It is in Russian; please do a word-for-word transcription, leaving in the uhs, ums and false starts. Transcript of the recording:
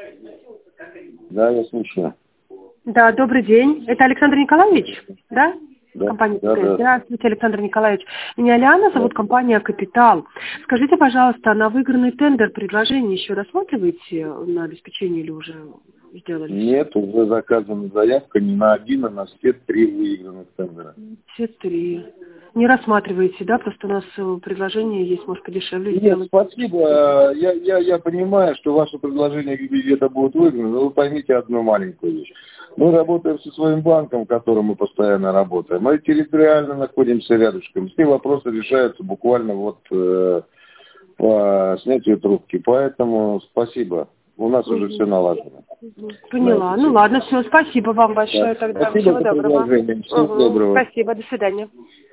Да, я слушаю. Да, добрый день. Это Александр Николаевич, да? Да, Компания да, да. Здравствуйте, Александр Николаевич. Меня Лиана зовут, да. Компания «Капитал». Скажите, пожалуйста, на выигранный тендер предложение еще рассматриваете на обеспечение или уже сделали? Нет, уже заказана заявка не на один, а на все три выигранных тендера. Все три. Не рассматриваете, да? Просто у нас предложение есть, может, подешевле Нет, сделать. спасибо. Я, я, я понимаю, что ваше предложение где-то будет выиграно, но вы поймите одну маленькую вещь. Мы работаем со своим банком, которым мы постоянно работаем. Мы территориально находимся рядышком. Все вопросы решаются буквально вот э, по снятию трубки. Поэтому спасибо. У нас угу. уже все налажено. Угу. Поняла. Ну ладно, все. Спасибо вам большое. Да. Тогда Спасибо всего за доброго. предложение. Всего Угу. доброго. Спасибо. До свидания.